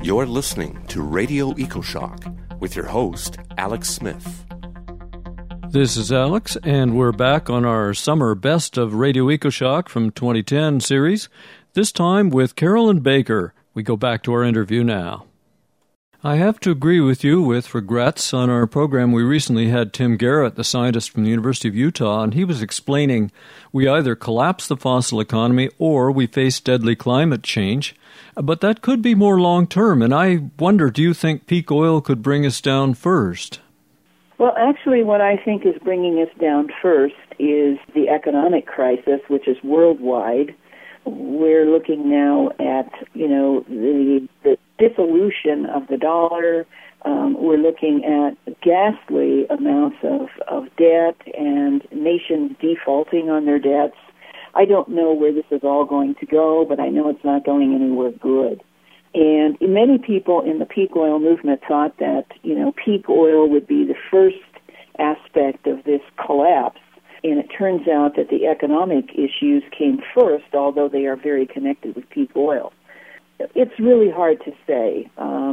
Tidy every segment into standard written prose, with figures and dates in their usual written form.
You're listening to Radio EcoShock with your host, Alex Smith. This is Alex, and we're back on our Summer Best of Radio EcoShock from 2010 series, this time with Carolyn Baker. We go back to our interview now. I have to agree with you with regrets. On our program, we recently had Tim Garrett, the scientist from the University of Utah, and he was explaining we either collapse the fossil economy or we face deadly climate change. But that could be more long-term, and I wonder, do you think peak oil could bring us down first? Well, actually, what I think is bringing us down first is the economic crisis, which is worldwide. We're looking now at, the dissolution of the dollar. We're looking at ghastly amounts of debt and nations defaulting on their debts. I don't know where this is all going to go, but I know it's not going anywhere good. And many people in the peak oil movement thought that, peak oil would be the first aspect of this collapse. And it turns out that the economic issues came first, although they are very connected with peak oil. It's really hard to say,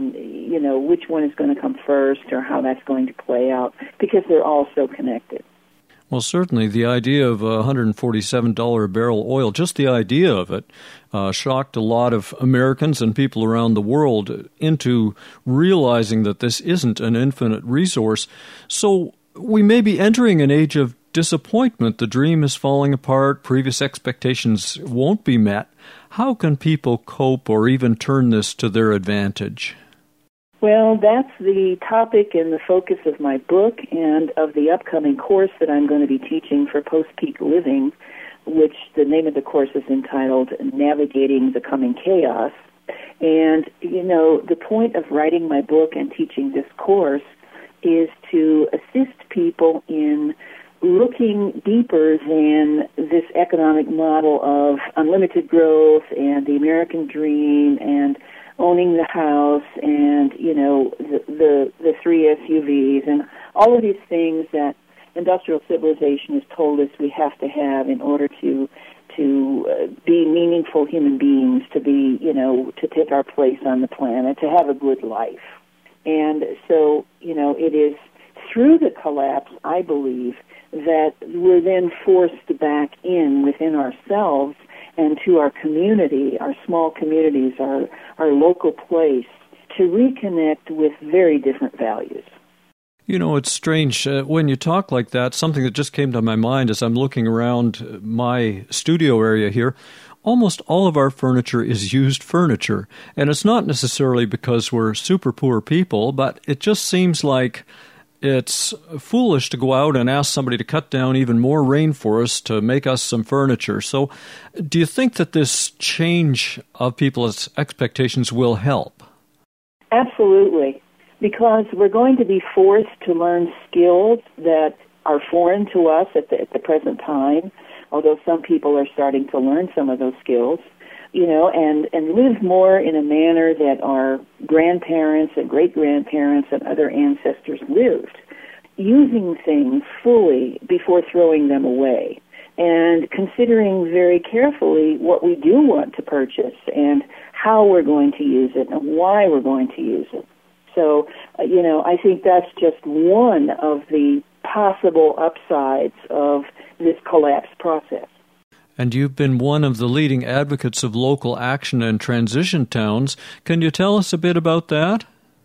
which one is going to come first or how that's going to play out, because they're all so connected. Well, certainly the idea of $147 a barrel oil, just the idea of it, shocked a lot of Americans and people around the world into realizing that this isn't an infinite resource. So we may be entering an age of disappointment. The dream is falling apart. Previous expectations won't be met. How can people cope or even turn this to their advantage? Well, that's the topic and the focus of my book and of the upcoming course that I'm going to be teaching for post-peak living, which the name of the course is entitled Navigating the Coming Chaos. And, the point of writing my book and teaching this course is to assist people in looking deeper than this economic model of unlimited growth and the American dream and owning the house and, the three SUVs and all of these things that industrial civilization has told us we have to have in order to be meaningful human beings, to be, to take our place on the planet, to have a good life. And so, it is through the collapse, I believe, that we're then forced back within ourselves and to our community, our small communities, our local place, to reconnect with very different values. It's strange. When you talk like that, something that just came to my mind as I'm looking around my studio area here, almost all of our furniture is used furniture. And it's not necessarily because we're super poor people, but it just seems like it's foolish to go out and ask somebody to cut down even more rainforests to make us some furniture. So do you think that this change of people's expectations will help? Absolutely, because we're going to be forced to learn skills that are foreign to us at the present time, although some people are starting to learn some of those skills, and live more in a manner that our grandparents and great-grandparents and other ancestors lived, using things fully before throwing them away, and considering very carefully what we do want to purchase and how we're going to use it and why we're going to use it. So, I think that's just one of the possible upsides of this collapse process. And you've been one of the leading advocates of local action and transition towns. Can you tell us a bit about that?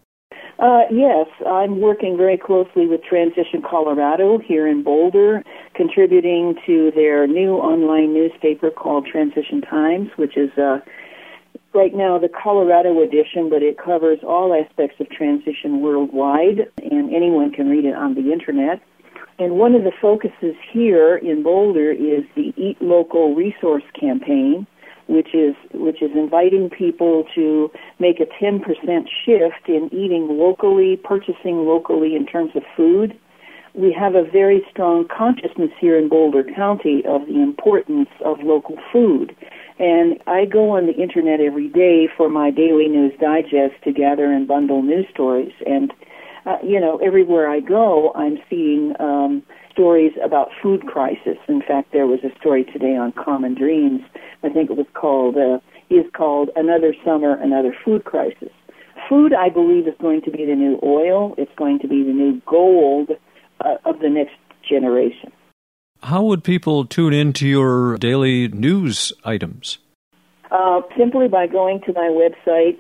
Yes, I'm working very closely with Transition Colorado here in Boulder, contributing to their new online newspaper called Transition Times, which is right now the Colorado edition, but it covers all aspects of transition worldwide, and anyone can read it on the Internet. And one of the focuses here in Boulder is the Eat Local Resource Campaign, which is inviting people to make a 10% shift in eating locally, purchasing locally in terms of food. We have a very strong consciousness here in Boulder County of the importance of local food. And I go on the Internet every day for my daily news digest to gather and bundle news stories. And everywhere I go, I'm seeing stories about food crisis. In fact, there was a story today on Common Dreams. I think it was called Another Summer, Another Food Crisis. Food, I believe, is going to be the new oil. It's going to be the new gold of the next generation. How would people tune into your daily news items? Simply by going to my website,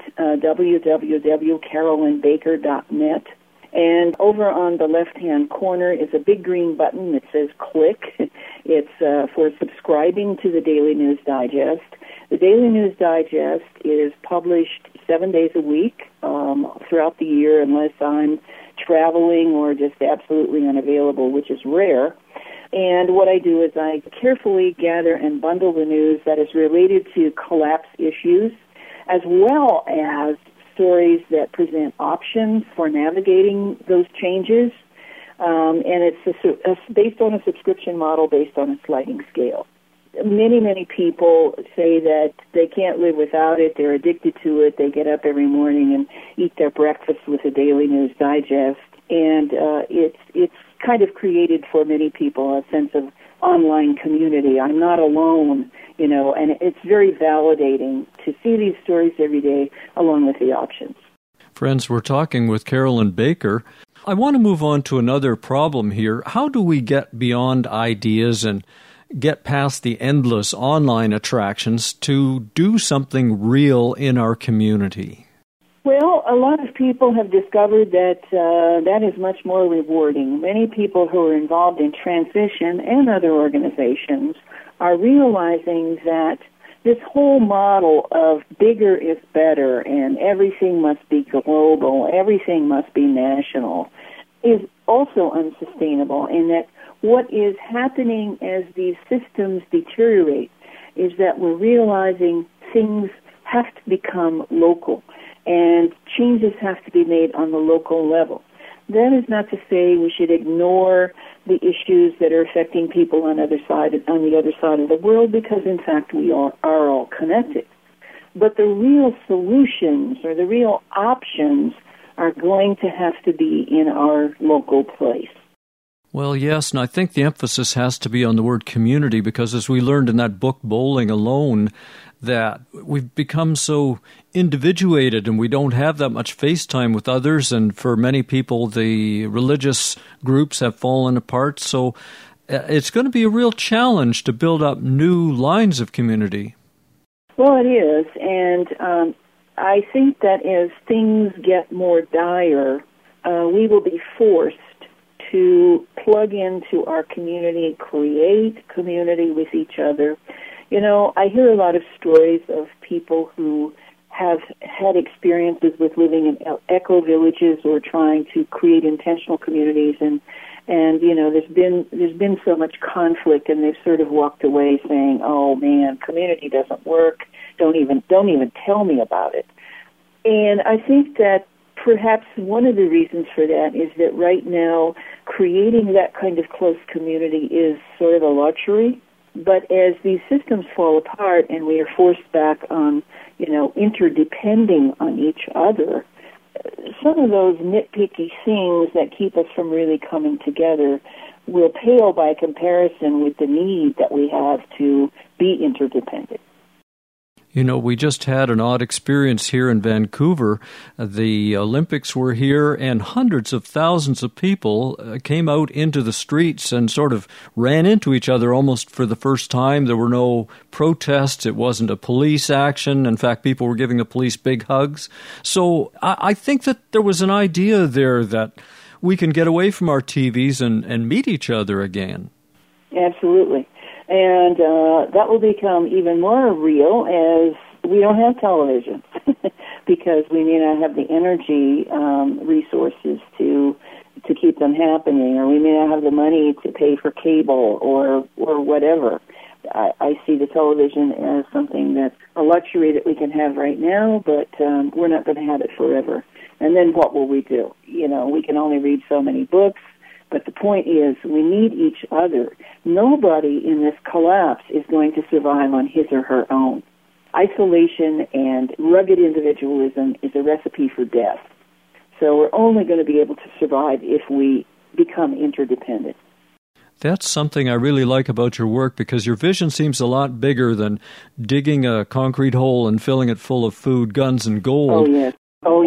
www.carolynbaker.net. And over on the left-hand corner is a big green button that says click. It's for subscribing to the Daily News Digest. The Daily News Digest is published 7 days a week throughout the year unless I'm traveling or just absolutely unavailable, which is rare. And what I do is I carefully gather and bundle the news that is related to collapse issues, as well as stories that present options for navigating those changes. And it's based on a subscription model based on a sliding scale. Many people say that they can't live without it. They're addicted to it. They get up every morning and eat their breakfast with the Daily News Digest. And it's kind of created for many people a sense of online community. I'm not alone, and it's very validating to see these stories every day along with the options. Friends, we're talking with Carolyn Baker. I want to move on to another problem here. How do we get beyond ideas and get past the endless online attractions to do something real in our community? Well, a lot of people have discovered that that is much more rewarding. Many people who are involved in transition and other organizations are realizing that this whole model of bigger is better and everything must be global, everything must be national, is also unsustainable, and that what is happening as these systems deteriorate is that we're realizing things have to become local. And changes have to be made on the local level. That is not to say we should ignore the issues that are affecting people on the other side of the world, because in fact we are all connected. But the real solutions or the real options are going to have to be in our local place. Well, yes, and I think the emphasis has to be on the word community, because as we learned in that book, Bowling Alone, that we've become so individuated and we don't have that much face time with others, and for many people the religious groups have fallen apart. So it's going to be a real challenge to build up new lines of community. Well, it is, and I think that as things get more dire, we will be forced to plug into our community, create community with each other. I hear a lot of stories of people who have had experiences with living in eco-villages or trying to create intentional communities, and there's been so much conflict, and they've sort of walked away saying, "Oh man, community doesn't work. Don't even tell me about it." And I think that perhaps one of the reasons for that is that right now creating that kind of close community is sort of a luxury. But as these systems fall apart and we are forced back on, interdepending on each other, some of those nitpicky things that keep us from really coming together will pale by comparison with the need that we have to be interdependent. We just had an odd experience here in Vancouver. The Olympics were here, and hundreds of thousands of people came out into the streets and sort of ran into each other almost for the first time. There were no protests. It wasn't a police action. In fact, people were giving the police big hugs. So I think that there was an idea there that we can get away from our TVs and meet each other again. Absolutely. And that will become even more real as we don't have television because we may not have the energy resources to keep them happening, or we may not have the money to pay for cable or whatever. I see the television as something that's a luxury that we can have right now, but we're not going to have it forever. And then what will we do? We can only read so many books. But the point is, we need each other. Nobody in this collapse is going to survive on his or her own. Isolation and rugged individualism is a recipe for death. So we're only going to be able to survive if we become interdependent. That's something I really like about your work, because your vision seems a lot bigger than digging a concrete hole and filling it full of food, guns, and gold. Oh, yes.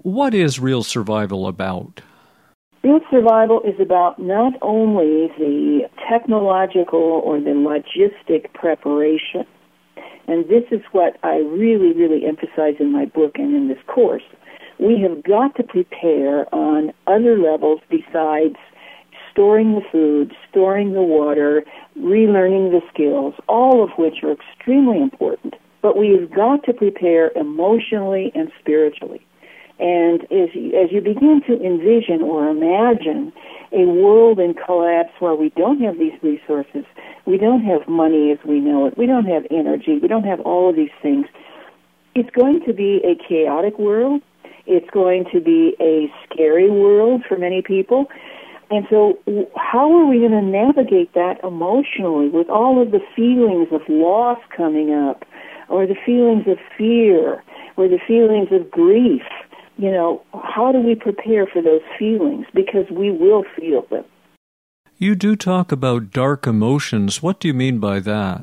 what is Real Survival about? Real survival is about not only the technological or the logistic preparation, and this is what I really, really emphasize in my book and in this course. We have got to prepare on other levels besides storing the food, storing the water, relearning the skills, all of which are extremely important. But we've got to prepare emotionally and spiritually. And as you begin to envision or imagine a world in collapse where we don't have these resources, we don't have money as we know it, we don't have energy, we don't have all of these things, it's going to be a chaotic world. It's going to be a scary world for many people. And so how are we going to navigate that emotionally with all of the feelings of loss coming up, or the feelings of fear, or the feelings of grief? You know, how do we prepare for those feelings? Because we will feel them. You do talk about dark emotions. What do you mean by that?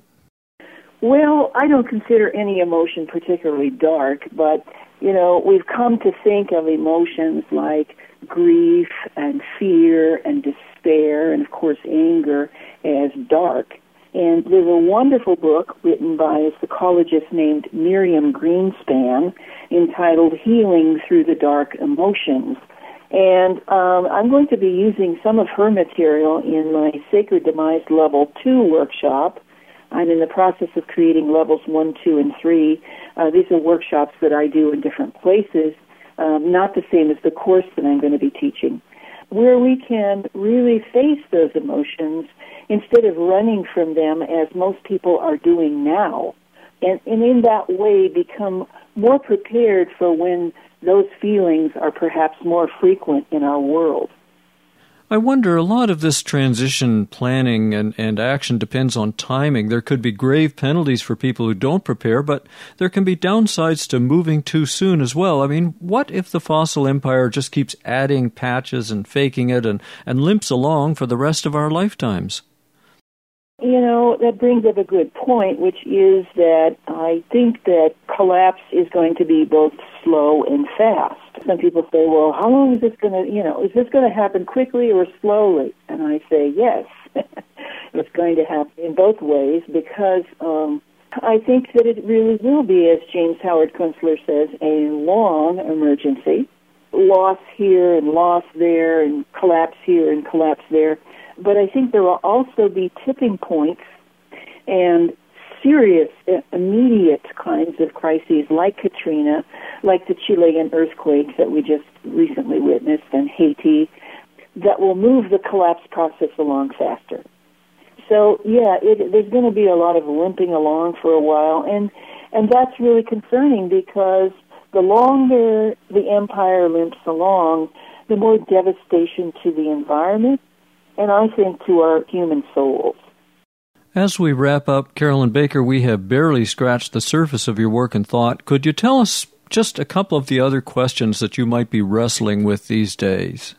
Well, I don't consider any emotion particularly dark, but, you know, we've come to think of emotions like grief and fear and despair and, of course, anger as dark. And there's a wonderful book written by a psychologist named Miriam Greenspan entitled Healing Through the Dark Emotions. And I'm going to be using some of her material in my Sacred Demise Level 2 workshop. I'm in the process of creating levels 1, 2, and 3. These are workshops that I do in different places, not the same as the course that I'm going to be teaching, where we can really face those emotions instead of running from them as most people are doing now. And in that way become more prepared for when those feelings are perhaps more frequent in our world. I wonder, a lot of this transition planning and action depends on timing. There could be grave penalties for people who don't prepare, but there can be downsides to moving too soon as well. I mean, what if the fossil empire just keeps adding patches and faking it and limps along for the rest of our lifetimes? You know, that brings up a good point, which is that I think that collapse is going to be both slow and fast. Some people say, well, how long is this going to, is this going to happen quickly or slowly? And I say, yes, it's going to happen in both ways because I think that it really will be, as James Howard Kunstler says, a long emergency. Loss here and loss there and collapse here and collapse there. But I think there will also be tipping points and serious, immediate kinds of crises like Katrina, like the Chilean earthquake that we just recently witnessed, and Haiti, that will move the collapse process along faster. So, yeah, there's going to be a lot of limping along for a while, and that's really concerning because the longer the empire limps along, the more devastation to the environment, and I think to our human souls. As we wrap up, Carolyn Baker, we have barely scratched the surface of your work and thought. Could you tell us just a couple of the other questions that you might be wrestling with these days?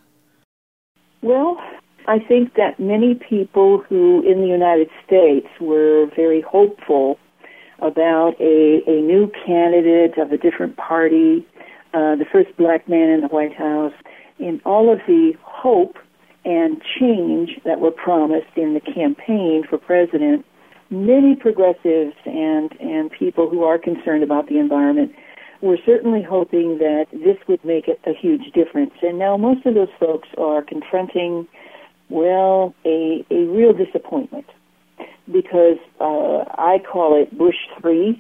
Well, I think that many people who in the United States were very hopeful about a new candidate of a different party, the first black man in the White House, in all of the hope and change that were promised in the campaign for president, many progressives and people who are concerned about the environment were certainly hoping that this would make a huge difference. And now most of those folks are confronting, well, a real disappointment because I call it Bush 3.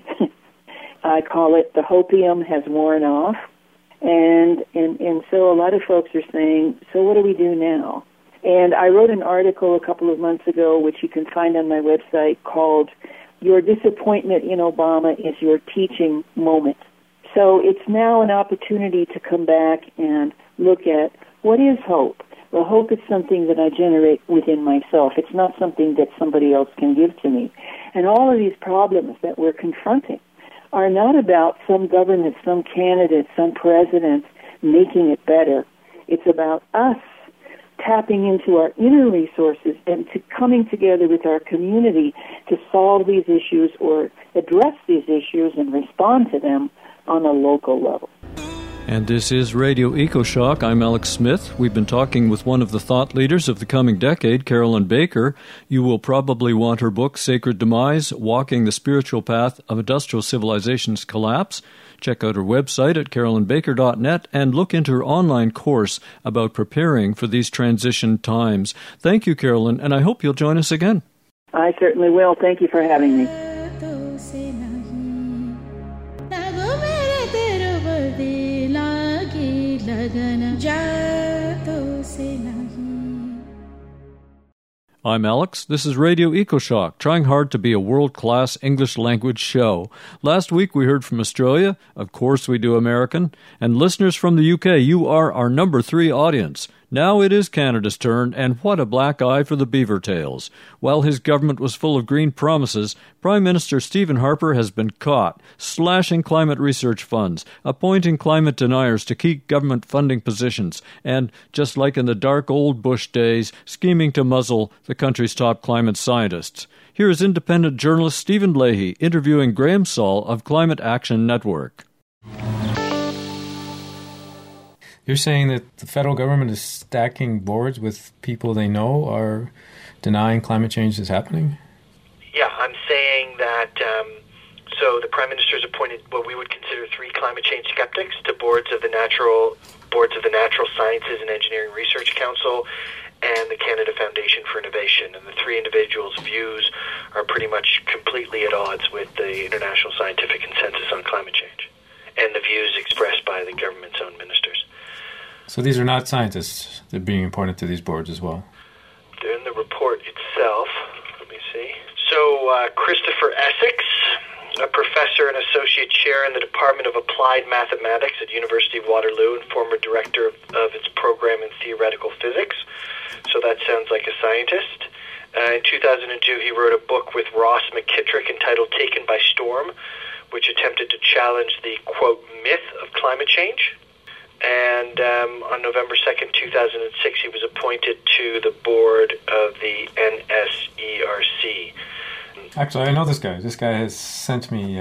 I call it the hopium has worn off. And so a lot of folks are saying, so what do we do now? And I wrote an article a couple of months ago, which you can find on my website, called Your Disappointment in Obama is Your Teaching Moment. So it's now an opportunity to come back and look at what is hope. Well, hope is something that I generate within myself. It's not something that somebody else can give to me. And all of these problems that we're confronting are not about some government, some candidate, some president making it better. It's about us tapping into our inner resources and to coming together with our community to solve these issues or address these issues and respond to them on a local level. And this is Radio EcoShock. I'm Alex Smith. We've been talking with one of the thought leaders of the coming decade, Carolyn Baker. You will probably want her book, Sacred Demise, Walking the Spiritual Path of Industrial Civilization's Collapse. Check out her website at carolynbaker.net and look into her online course about preparing for these transition times. Thank you, Carolyn, and I hope you'll join us again. I certainly will. Thank you for having me. I'm Alex. This is Radio EcoShock, trying hard to be a world-class English language show. Last week we heard from Australia, of course we do American, and listeners from the UK, you are our number 3 audience. Now it is Canada's turn, and what a black eye for the beaver tails. While his government was full of green promises, Prime Minister Stephen Harper has been caught, slashing climate research funds, appointing climate deniers to key government funding positions, and, just like in the dark old Bush days, scheming to muzzle the country's top climate scientists. Here is independent journalist Stephen Leahy interviewing Graham Saul of Climate Action Network. You're saying that the federal government is stacking boards with people they know are denying climate change is happening? Yeah, I'm saying that, so the Prime Minister's appointed what we would consider 3 climate change skeptics to boards of the Natural Sciences and Engineering Research Council and the Canada Foundation for Innovation. And the 3 individuals' views are pretty much completely at odds with the international scientific consensus on climate change and the views expressed by the government's own ministers. So these are not scientists that are being appointed to these boards as well? They're in the report itself. Let me see. So Christopher Essex, a professor and associate chair in the Department of Applied Mathematics at University of Waterloo and former director of its program in theoretical physics. So that sounds like a scientist. In 2002, he wrote a book with Ross McKittrick entitled Taken by Storm, which attempted to challenge the, quote, myth of climate change. And on November 2nd, 2006, he was appointed to the board of the NSERC. Actually, I know this guy. This guy has sent me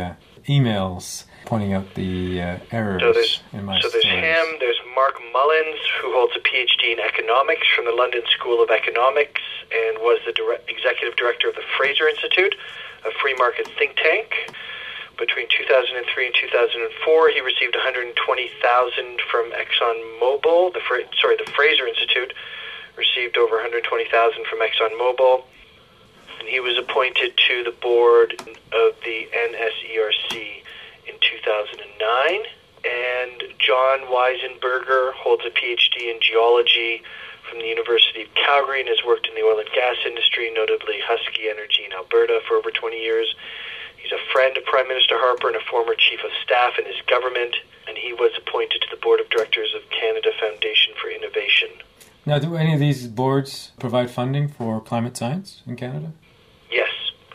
emails pointing out the errors in my stories. So there's him, there's Mark Mullins, who holds a PhD in economics from the London School of Economics and was the executive director of the Fraser Institute, a free market think tank. Between 2003 and 2004, he received $120,000 from ExxonMobil. The Fraser Institute received over $120,000 from ExxonMobil. And he was appointed to the board of the NSERC in 2009. And John Weisenberger holds a PhD in geology from the University of Calgary and has worked in the oil and gas industry, notably Husky Energy in Alberta, for over 20 years. He's a friend of Prime Minister Harper and a former chief of staff in his government, and he was appointed to the board of directors of Canada Foundation for Innovation. Now, do any of these boards provide funding for climate science in Canada? Yes.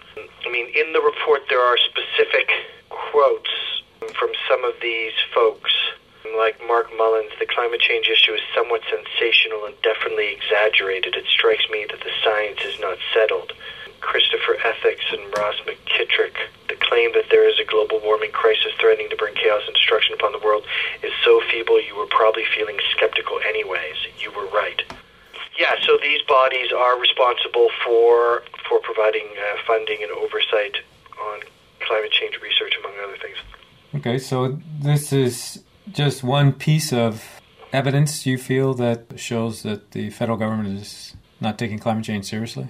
I mean, in the report there are specific quotes from some of these folks. Like Mark Mullins, the climate change issue is somewhat sensational and definitely exaggerated. It strikes me that the science is not settled. Christopher Essex and Ross McKittrick, the claim that there is a global warming crisis threatening to bring chaos and destruction upon the world is so feeble you were probably feeling skeptical anyways. You were right. Yeah, so these bodies are responsible for providing funding and oversight on climate change research, among other things. Okay, so this is just one piece of evidence you feel that shows that the federal government is not taking climate change seriously?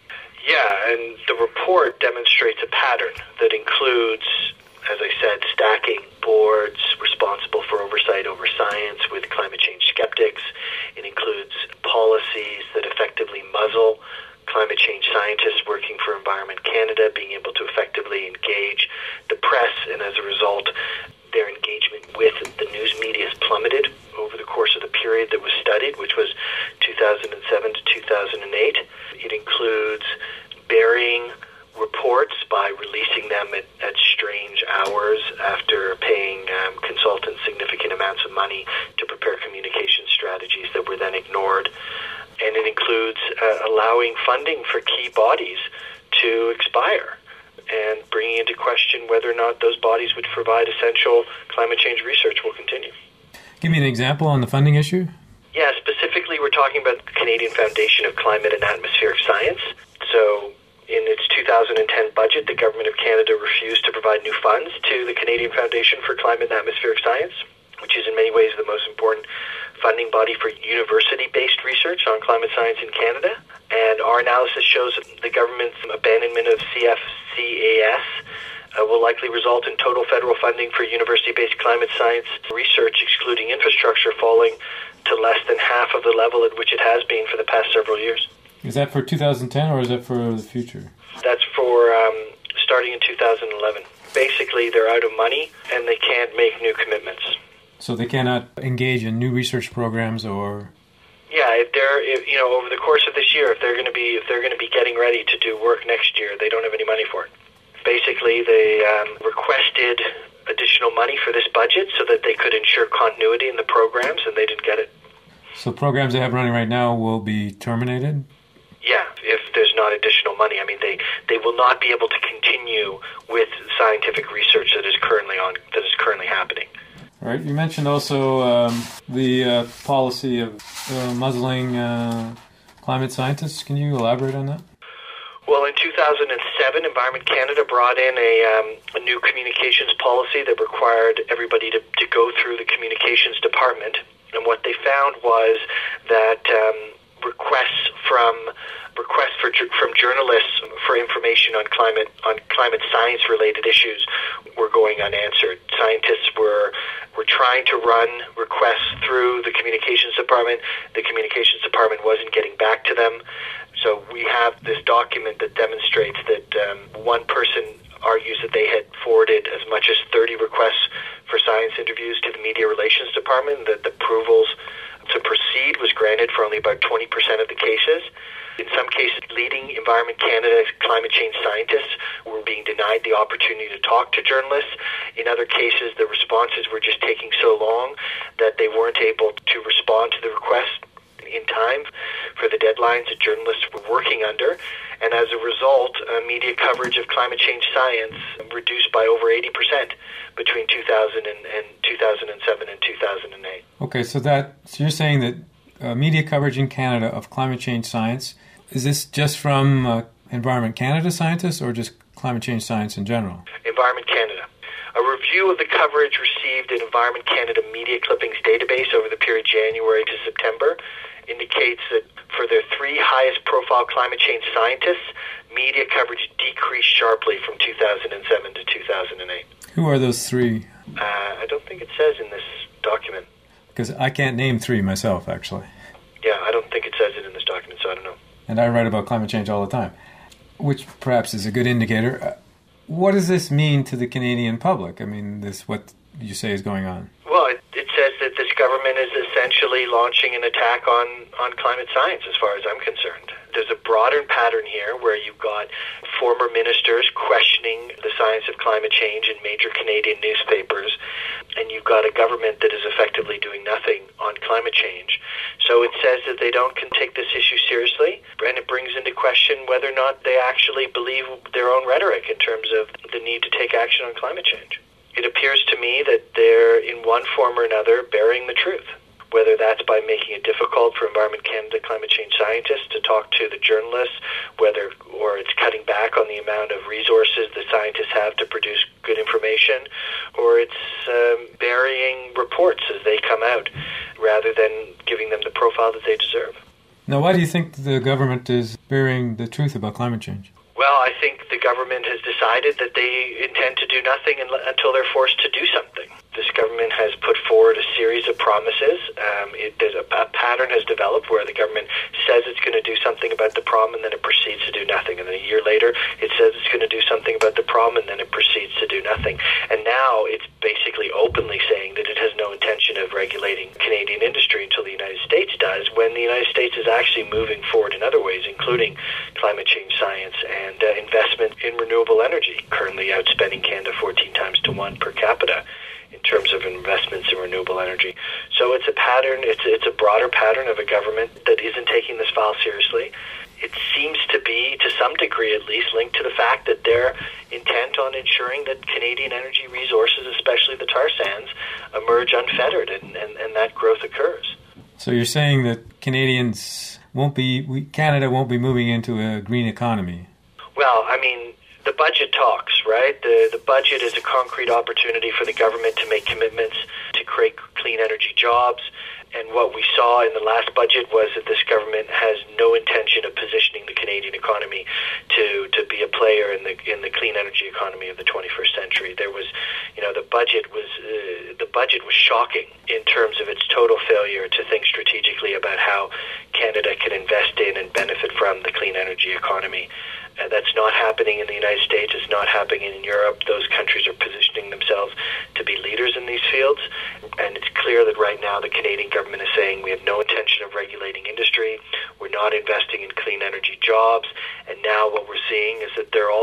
Yeah, and the report demonstrates a pattern that includes, as I said, stacking boards responsible for oversight over science with climate change skeptics. It includes policies that effectively muzzle climate change scientists working for Environment Canada, being able to effectively engage the press, and as a result, their engagement with the news media has plummeted over the course of the period that was studied, which was 2007 to 2008. It includes burying reports by releasing them at strange hours after paying consultants significant amounts of money to prepare communication strategies that were then ignored. And it includes allowing funding for key bodies to expire and bringing into question whether or not those bodies which provide essential climate change research will continue. Give me an example on the funding issue. Yeah, specifically we're talking about the Canadian Foundation of Climate and Atmospheric Science. So in its 2010 budget, the Government of Canada refused to provide new funds to the Canadian Foundation for Climate and Atmospheric Science, which is in many ways the most important funding body for university-based research on climate science in Canada. And our analysis shows that the government's abandonment of CFCAS will likely result in total federal funding for university-based climate science research, excluding infrastructure, falling to less than half of the level at which it has been for the past several years. Is that for 2010 or is that for the future? That's for starting in 2011. Basically, they're out of money and they can't make new commitments. So they cannot engage in new research programs or... Yeah, if over the course of this year, if they're going to be getting ready to do work next year, they don't have any money for it. Basically, they requested additional money for this budget so that they could ensure continuity in the programs, and they didn't get it. So programs they have running right now will be terminated? Yeah, if there's not additional money. I mean, they will not be able to continue with scientific research that is currently happening. All right. You mentioned also the policy of muzzling climate scientists. Can you elaborate on that? Well, in 2007, Environment Canada brought in a new communications policy that required everybody to go through the communications department. And what they found was that requests from journalists for information on climate science related issues were going unanswered. Scientists were trying to run requests through the communications department. The communications department wasn't getting back to them. So we have this document that demonstrates that one person argues that they had forwarded as much as 30 requests for science interviews to the Media Relations Department, that the approvals to proceed was granted for only about 20% of the cases. In some cases, leading Environment Canada climate change scientists were being denied the opportunity to talk to journalists. In other cases, the responses were just taking so long that they weren't able to respond to the request in time for the deadlines that journalists were working under. And as a result, media coverage of climate change science reduced by over 80% between 2007 and 2008. Okay, so you're saying that media coverage in Canada of climate change science, is this just from Environment Canada scientists or just climate change science in general? Environment Canada. A review of the coverage received in Environment Canada Media Clippings database over the period January to September indicates that for their three highest profile climate change scientists, media coverage decreased sharply from 2007 to 2008. Who are those three? I don't think it says in this document. Because I can't name three myself, actually. Yeah, I don't think it says it in this document, so I don't know. And I write about climate change all the time, which perhaps is a good indicator. What does this mean to the Canadian public? I mean, what you say is going on? Well, it says that this government is essentially launching an attack on climate science, as far as I'm concerned. There's a broader pattern here where you've got former ministers questioning the science of climate change in major Canadian newspapers, and you've got a government that is effectively doing nothing on climate change. So it says that they don't take this issue seriously, and it brings into question whether or not they actually believe their own rhetoric in terms of the need to take action on climate change. It appears to me that they're, in one form or another, burying the truth, whether that's by making it difficult for Environment Canada climate change scientists to talk to the journalists, or it's cutting back on the amount of resources the scientists have to produce good information, or it's burying reports as they come out, rather than giving them the profile that they deserve. Now, why do you think the government is burying the truth about climate change? Well, I think the government has decided that they intend to do nothing until they're forced to do something. This government has put forward a series of promises. There's a pattern has developed where the government says it's going to do something about the problem, and then it proceeds to do nothing. And then a year later, it says it's going to do something about the problem, and then it proceeds to do nothing. And now it's basically openly saying that it has no intention of regulating Canadian industry until the United States does, when the United States is actually moving forward in other ways, including climate change science and investment in renewable energy, currently outspending Canada 14 times to 1 per capita in terms of investments in renewable energy. So it's a pattern, it's a broader pattern of a government that isn't taking this file seriously. It seems to be, to some degree at least, linked to the fact that they're intent on ensuring that Canadian energy resources, especially the tar sands, emerge unfettered and that growth occurs. So you're saying that Canada won't be moving into a green economy? Well, I mean, the budget talks, right? The budget is a concrete opportunity for the government to make commitments to create clean energy jobs. And what we saw in the last budget was that this government has no intention of positioning the Canadian economy to be a player in the clean energy economy of the 21st century. There was, the budget was shocking in terms of its total failure to think strategically about how Canada can invest in and benefit from the clean energy economy. That's not happening in the United States. It's not happening in Europe. Those countries are positioning themselves to be leaders in these fields. And it's clear that right now the Canadian government is saying we have no intention of regulating industry. We're not investing in clean energy jobs. And now what we're seeing is that they're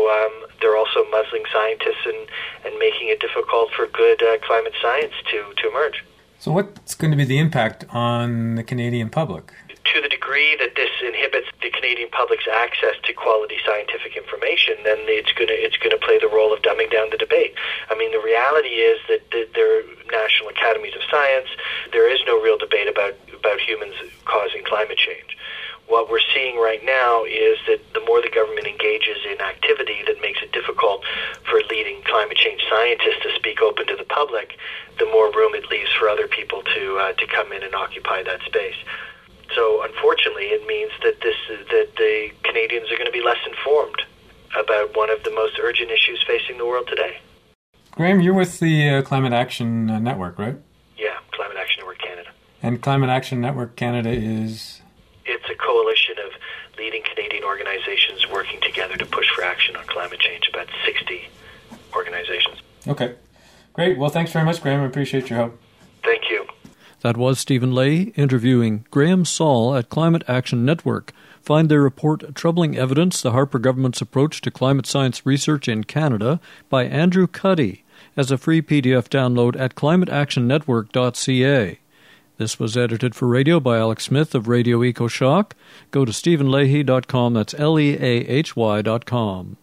also muzzling scientists and making it difficult for good climate science to emerge. So what's going to be the impact on the Canadian public? To the degree that this inhibits the Canadian public's access to quality scientific information, then it's going to play the role of dumbing down the debate. I mean, the reality is that there are national academies of science. There is no real debate about humans causing climate change. What we're seeing right now is that the more the government engages in activity that makes it difficult for leading climate change scientists to speak open to the public, the more room it leaves for other people to come in and occupy that space. So, unfortunately, it means that the Canadians are going to be less informed about one of the most urgent issues facing the world today. Graham, you're with the Climate Action Network, right? Yeah, Climate Action Network Canada. And Climate Action Network Canada is? It's a coalition of leading Canadian organizations working together to push for action on climate change, about 60 organizations. Okay. Great. Well, thanks very much, Graham. I appreciate your help. Thank you. That was Stephen Leahy interviewing Graham Saul at Climate Action Network. Find their report, Troubling Evidence, the Harper Government's Approach to Climate Science Research in Canada, by Andrew Cuddy, as a free PDF download at climateactionnetwork.ca. This was edited for radio by Alex Smith of Radio EcoShock. Go to stephenleahy.com, that's LEAHY.com.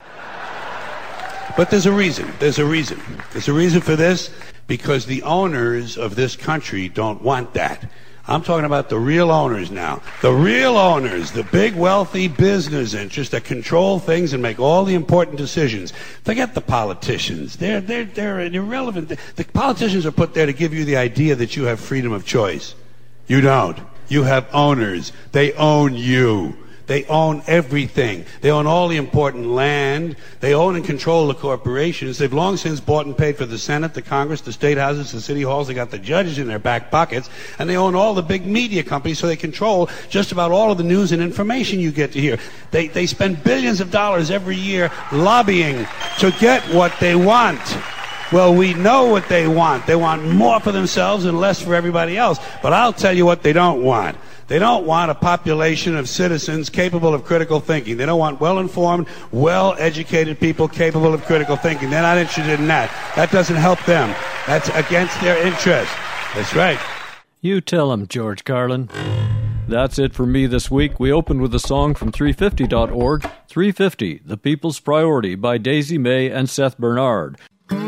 But there's a reason. There's a reason for this, because the owners of this country don't want that. I'm talking about the real owners now. The real owners, the big wealthy business interests that control things and make all the important decisions. Forget the politicians. They're irrelevant. The politicians are put there to give you the idea that you have freedom of choice. You don't. You have owners. They own you. They own everything. They own all the important land. They own and control the corporations. They've long since bought and paid for the Senate, the Congress, the state houses, the city halls. They got the judges in their back pockets. And they own all the big media companies, so they control just about all of the news and information you get to hear. They spend billions of dollars every year lobbying to get what they want. Well, we know what they want. They want more for themselves and less for everybody else. But I'll tell you what they don't want. They don't want a population of citizens capable of critical thinking. They don't want well-informed, well-educated people capable of critical thinking. They're not interested in that. That doesn't help them. That's against their interest. That's right. You tell them, George Carlin. That's it for me this week. We opened with a song from 350.org, 350, The People's Priority by Daisy May and Seth Bernard.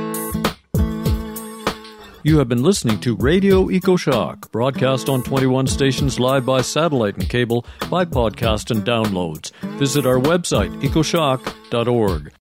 You have been listening to Radio EcoShock, broadcast on 21 stations live by satellite and cable, by podcast and downloads. Visit our website, ecoshock.org.